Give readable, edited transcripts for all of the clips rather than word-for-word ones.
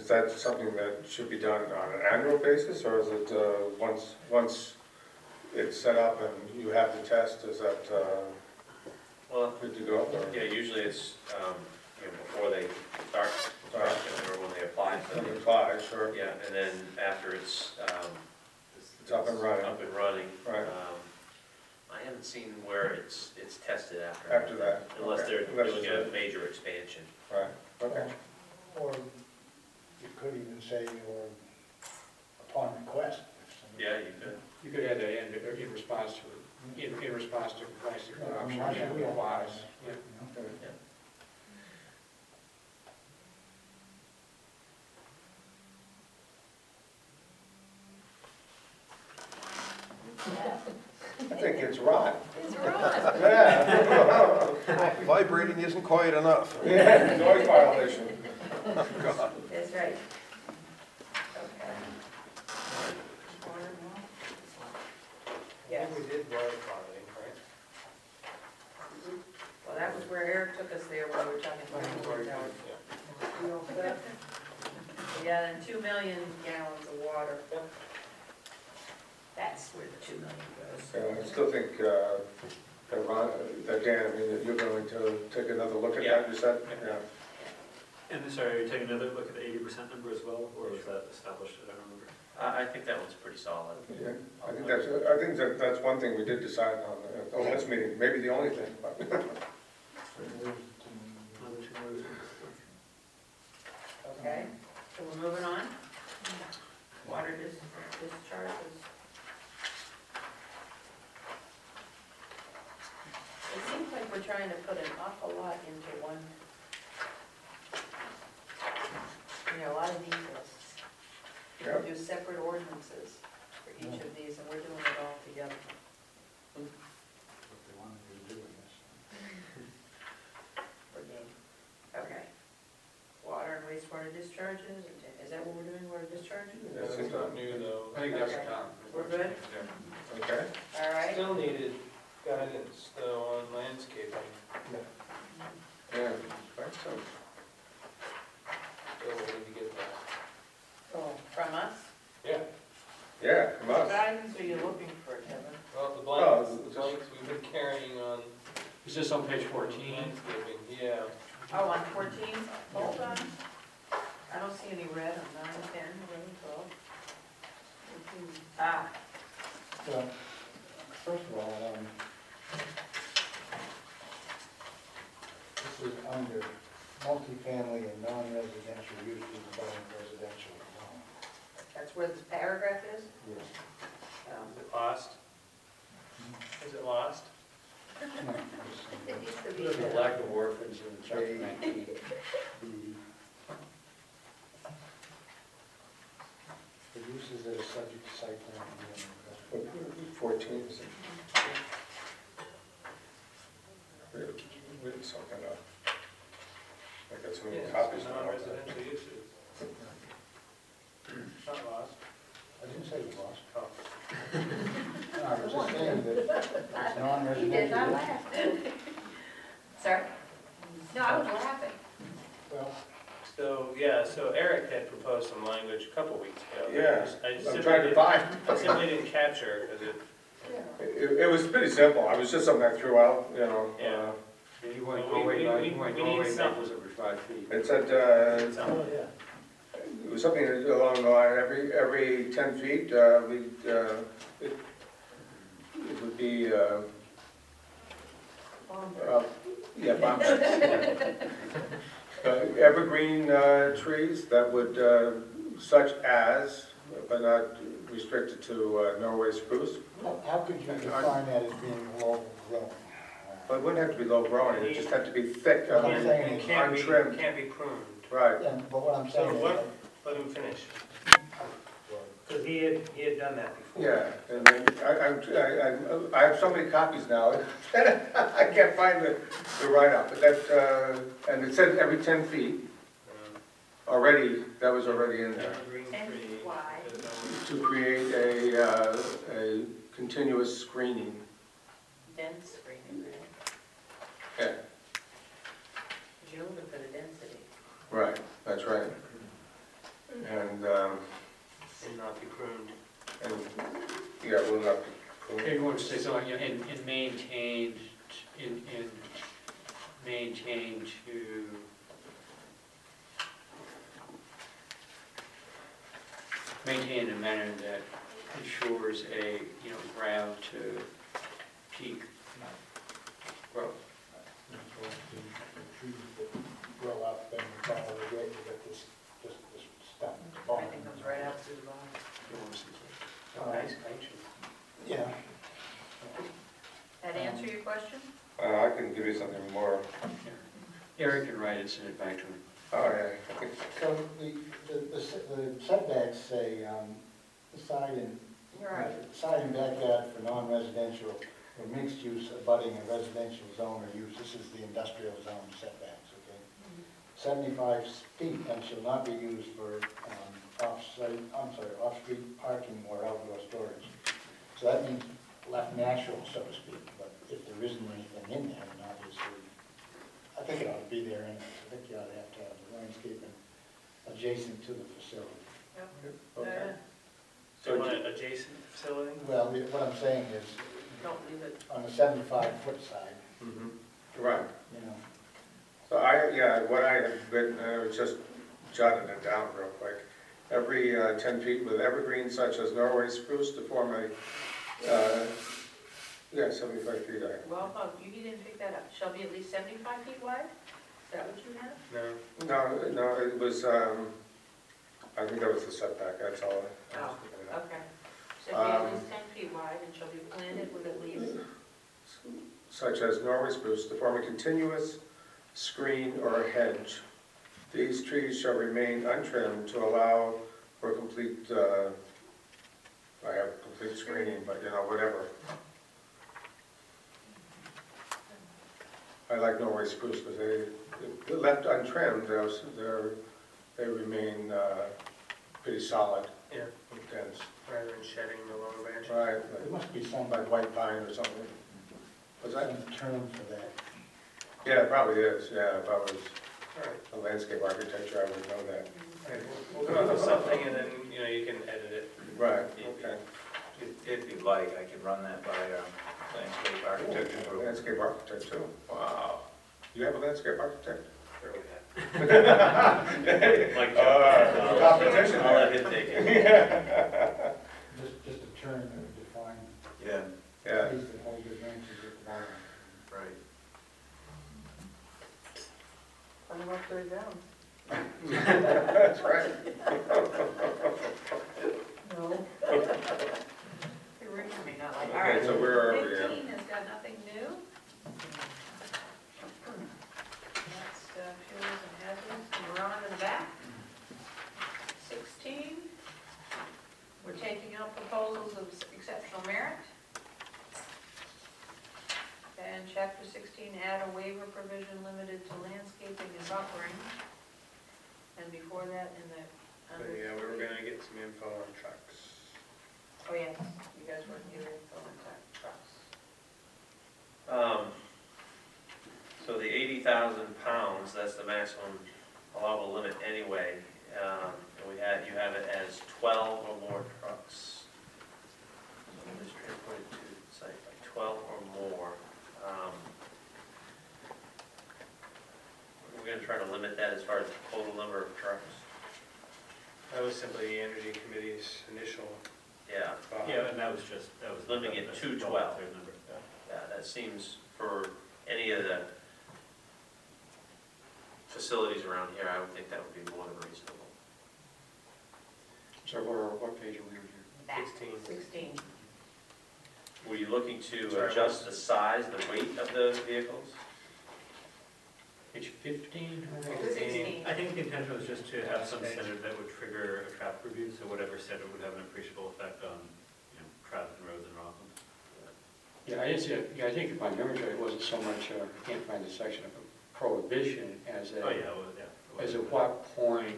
is that something that should be done on an annual basis, or is it once it's set up and you have the test, is that Well, good to go? Or? yeah, usually it's, before they start, or when they apply for When them. it applies, sure. Yeah, and then after it's up and running. Up and running. Right. I haven't seen where it's tested after. After that. Unless Okay. they're Unless doing it's a major expansion. Right, okay. Or you could even say, or upon request. if somebody- Yeah, you could. You could add that in response to, in response to complaints, Yeah, I'm I sure mean, that applies. Yeah. You know? Yeah. I think it's right. It's right. Yeah. Vibrating isn't quiet enough. Yeah, noise violation. That's right. Okay. Yes, we did water quality, right? well, that was where Eric took us there when we were talking about water towers. You all set? Yeah, and 2 million gallons of water. That's where the 2 million goes. I still think that Ron, that Dan, I mean, that you're going to take another look at that, you said? Yeah. And sorry, are you taking another look at the 80% number as well, or was that established? I don't remember. I think that one's pretty solid. Yeah, I think that's one thing we did decide on at the last meeting, maybe the only thing, but. Okay, so we're moving on. Water discharges. It seems like we're trying to put an awful lot into one, a lot of these lists. We Yep. do separate ordinances for each of these, and we're doing it all together. What they wanted to do, I guess. For game. Okay. Water and wastewater discharges, is that what we're doing, water discharges? Yeah, seems not new though. I think that's Okay. done. We're good? Okay. All right. Still needed guidance though on landscaping, Yeah, right, so, still need to get that. Oh, from us? Yeah. yeah, come What on. guidance are you looking for, Kevin? Well, the just- blanks we've been carrying on Is this on page 14? landscaping, yeah. Oh, on 14? Hold on. I don't see any red on 9, 10, 11, 12. 14. Ah, Well, first of all, this is under multifamily and non-residential uses abutting residential zone. that's where this paragraph is? Yes. Is it lost? Is it lost? It needs to be. There's a lack of orphans in chapter They- 19. The uses that are subject to site plan review. 14 is it? Read something up. I got so many copies now. Non-residential uses. Not lost. I didn't say it was. Oh. No, I was just saying that it's He did not non-residential. laugh. Sorry? No, I was laughing. Well, So Eric had proposed some language a couple weeks ago. Yeah, I I'm simply trying to didn't- find. I simply didn't capture because it, It was pretty simple, I was just something I threw out, Yeah. You want to Well, go we- away, we- you want we to go need away some- Maples every 5 feet. It said, oh, yeah. it was something along the line, every 10 feet, it would be, yeah, evergreen trees that would, such as, but not restricted to Norway spruce. How could you define that as being low grown? But it wouldn't have to be low growing, it just had to be thick, What I'm saying it is- untrimmed. can't be pruned. Right. Yeah, but what I'm So saying what, is, let him finish. Because he had done that before. Yeah, and then I have so many copies now, I can't find the write-up, but that, and it said every 10 feet, already, that was already in there, Evergreen 10 tree. feet wide. to create a continuous screening. Dense screening, right? Yeah, Because you're looking for the density. right, that's right. would say something, you know, and maintained, in maintained to, maintain in a manner that ensures a, you know, ground to peak growth. The trees that grow up and follow the gate, you get this, just this stump. Everything comes right out through the bottom. Nice Yeah. That answer your question? I can give you something more. Eric can write it, send it back to him. Oh, yeah. So the setbacks say, side and, You're right. side and backyard for non-residential or mixed use abutting a residential zone or use. This is the industrial zone setbacks, okay? 75 feet and shall not be used for off-street parking or outdoor storage. So that means left natural, so to speak, but if there isn't anything in there, then obviously, I think it ought to be there, and I think you ought to have the landscaping adjacent to the facility. Okay. So you want an adjacent facility? Well, what I'm saying is, Don't leave it. on the 75-foot side, Right. you know, So what I had written, I was just jotting it down real quick. Every 10 feet with evergreen such as Norway spruce to form a, 75 feet high. Well, you didn't pick that up. Shall be at least 75 feet wide? Is that what you have? No. No, it was, I think that was the setback, that's all. I was thinking of. Okay. Shall be at least 10 feet wide and shall be planted with at least, Such as Norway spruce to form a continuous screen or a hedge. These trees shall remain untrimmed to allow for complete, I have complete screening, but you know, whatever. I like Norway spruce because they left untrimmed, they remain pretty solid Yeah, and dense. rather than shedding the lower branches. Right, there must be some like white pine or something. Was that? term for that. Yeah, it probably is, yeah, if I was All right. a landscape architecture, I would know that. Okay, we'll come up with something and then, you can edit it. Right, okay. If you'd like, I can run that by landscape architecture group. Landscape architect too, wow. You have a landscape architect? Sure we Like, competition I'll let there. him take it. Just a term that would define Yeah, Yeah, trees that hold their branches at the bottom. right. put them up to the ground. that's right. No. The roots may not like, all Okay, right. so where are we at? 15 has got nothing new. That's fuels and hazards, and we're on to the back. 16, we're taking out proposals of exceptional merit. And chapter 16, add a waiver provision limited to landscaping and buffering. And before that, in the, under. But yeah, we were gonna get some info on trucks. Oh, yes, you guys were here info on trucks. So the 80,000 pounds, that's the maximum allowable limit anyway. And you have it as 12 or more trucks. So I'm just transported to the site by 12 or more. We're gonna try to limit that as far as the total number of trucks. That was simply the Energy Committee's initial Yeah, thought. Yeah, and that was. Limiting it that's to the 12. third number. yeah, that seems for any of the facilities around here, I would think that would be more than reasonable. So what page are we on here? Back. 16. 16. Were you looking to Sorry, adjust the size, the weight of the vehicles? Page 15? 16. I think the intention was just to have some standard that would trigger a traffic review, so whatever standard would have an appreciable effect on, traffic and roads in Rockland. Yeah, I didn't see it, yeah, I think if my memory right, it wasn't so much, I can't find the section of prohibition as a. Oh, yeah, well, yeah. As at what point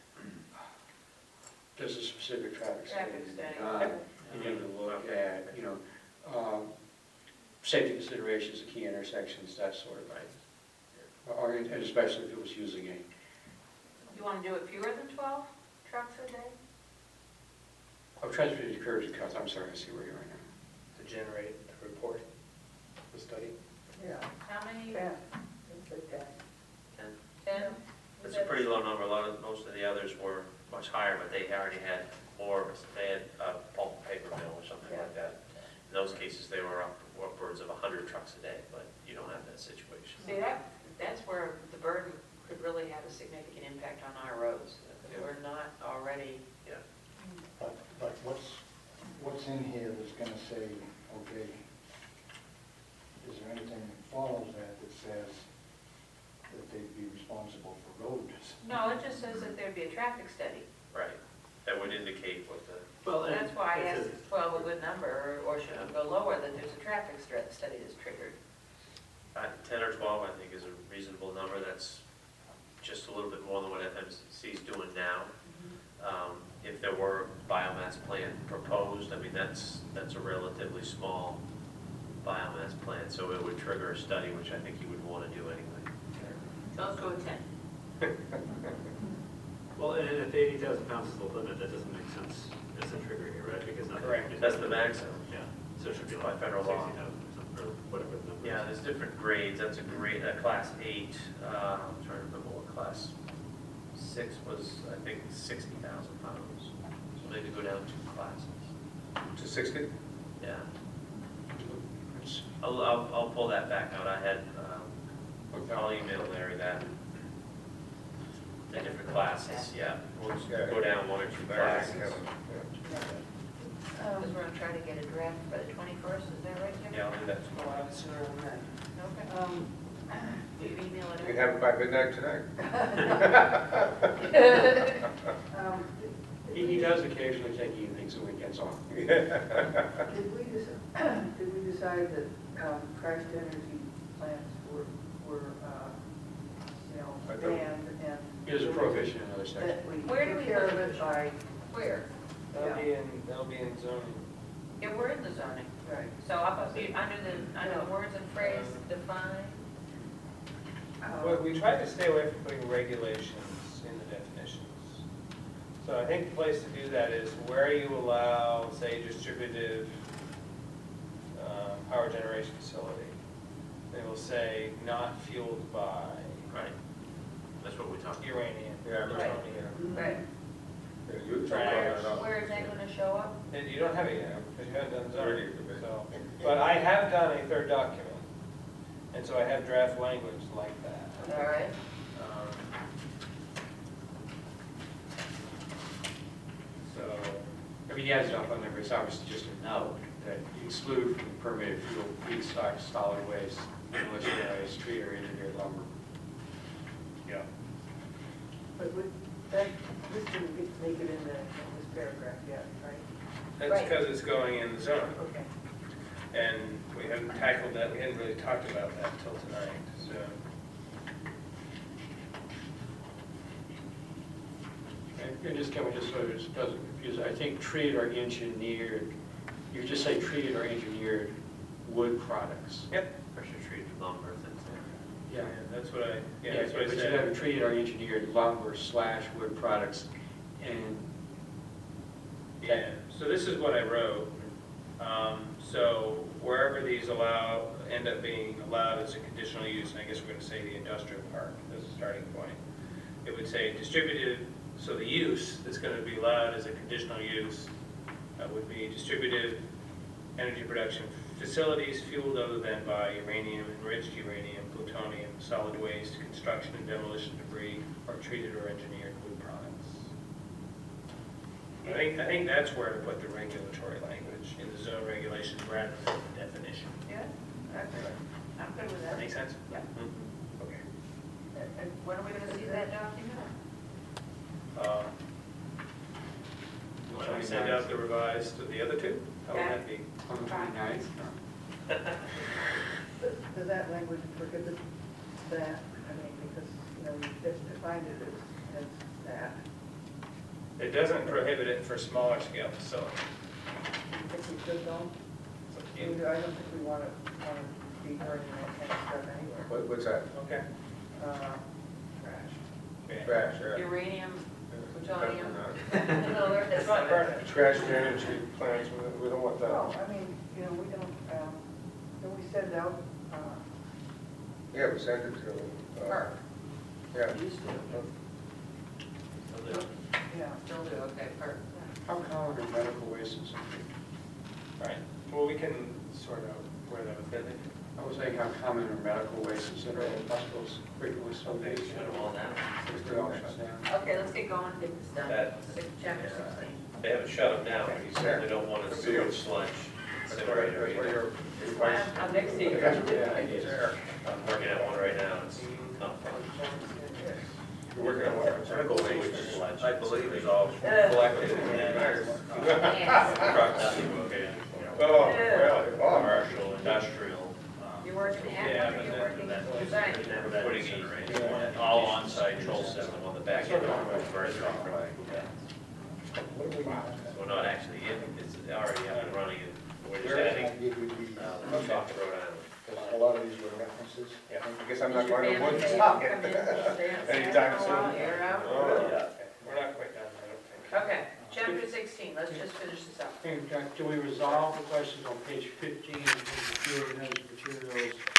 does a specific traffic Traffic study study. be done? Begin to look at, safety considerations, the key intersections, that sort of thing. Or, and especially if it was using a, You want to do it fewer than 12 trucks a day? transportation encouraging cars, I'm sorry, I see where you are now. To generate report, the study. Yeah, How many? 10, it's a 10. 10? It's a pretty low number, most of the others were much higher, but they already had more, they had a pulp and paper mill or something like that. In those cases, they were upwards of 100 trucks a day, but you don't have that situation. See, that's where the burden could really have a significant impact on our roads. If we're not already, But what's in here that's gonna say, okay, is there anything that follows that says that they'd be responsible for roads? No, it just says that there'd be a traffic study. Right, that would indicate what the, Well, and That's why I it asked, says- is 12 a good number, or should it go lower, that there's a traffic study that's triggered? 10 or 12, I think, is a reasonable number. That's just a little bit more than what FMC is doing now. If there were a biomass plant proposed, I mean, that's a relatively small biomass plant, so it would trigger a study, which I think you would want to do anyway. So let's go with 10. Well, and if 80,000 pounds is the limit, that doesn't make sense as a trigger here, right? Because nothing. Correct. That's the maximum. Yeah, so it should be By like federal law. 60,000 or something, or whatever the number is. Yeah, there's different grades. That's a grade, class 8, I'm trying to remember what class 6 was, I think 60,000 pounds. So maybe go down 2 classes. To 60? Yeah. I'll pull that back out. I had, I'll email Larry that. The different classes, yeah. We'll just go down 1 or 2 classes. Because we're gonna try to get a draft by the 21st, is that right, Jim? Yeah, I'll do that Oh, tomorrow. I was sure of that. Okay. Um, Will you email You it can in? have it by midnight tonight. um, He does occasionally take evenings and weekends off. Did we decide that Christ Energy plants were I thought- banned and? There's a prohibition in other sections. That we Where do took we care of put it by, Where? That'll be in zoning. Yeah, we're in the zoning. right. So up, under the words and phrase, define. Well, we tried to stay away from putting regulations in the definitions. So I think the place to do that is where you allow, say, distributive power generation facility. They will say not fueled by Right. That's what we talked about. uranium, Yeah, plutonium. Right. Yeah, you- Where is that gonna show up? And you don't have it yet, because you haven't done Already, zoning, okay. so. But I have done a third document, and so I have draft language like that. All right. So, I mean, he has it up on there, but it's obviously just a note that you exclude from the permitted fuel feedstock solid waste unless you realize tree or engineered lumber. Yeah. But this didn't make it in this paragraph yet, right? that's Right. because it's going in the zone, Okay. and we haven't tackled that, we hadn't really talked about that until tonight, so. And just, Kevin, just so it doesn't confuse, I think treated or engineered, you just say treated or engineered wood products. Yep. Pressure treated lumber, things like Yeah. That's what I, Yeah, that's what I but you said. have treated or engineered lumber / wood products, and Yeah, so this is what I wrote. So wherever these end up being allowed as a conditional use, and I guess we're gonna say the industrial park as a starting point, it would say distributed, so the use that's gonna be allowed as a conditional use would be distributed energy production facilities fueled other than by uranium, enriched uranium, plutonium, solid waste, construction and demolition debris, or treated or engineered wood products. I think that's where to put the regulatory language in the zone regulations rather than the definition. Yeah, I'm good with That that. make sense? Yeah. Okay. And when are we gonna see that document? When I send out the revised to the other two, how would that be? on the 29th. Does that language prohibit that? I mean, because, you just defined it as that. It doesn't prohibit it for smaller scale facilities. I think we should though. It's up to I you. mean, I don't think we want to be burning that kind of stuff anywhere. What's that? Okay. Trash. Okay. Trash, yeah. Uranium, plutonium. It's not burning. Trash management plants, we don't want that. Well, I mean, we don't, send out, Yeah, we sent it to, Park, yeah. used to, yeah. still do, okay, park. How common are medical waste in something? Right, well, we can sort out where that would fit. I was saying how common are medical waste in Central hospitals frequently so They big. shut them all down. They're all shut down. Okay, let's get going, get this done. That- Chapter yeah. 16. They haven't shut them down, but you certainly don't want a sewage sludge That's where incinerator either. your This last, I'm next to you. I'm working at one right now, it's not fun. You're working on what? Medical waste sludge. I believe is all Collected and then Yes. trucked out to location. Oh, really? Oh, Commercial, industrial. You're working Yeah, at, but you're then working that- design. We're putting a all on-site control system on the back end of the conversion. We're not actually in, it's already up and running, and we're just adding, Rhode Island. A lot of these were references. I guess I'm not Is your going to family wood able to stock come in, stay on anytime staff for a while? soon. You're out? Oh, We're not quite done, I don't think. Okay, chapter 16, let's just finish this up. Do we resolve the questions on page 15, in terms of fuel and hazardous materials,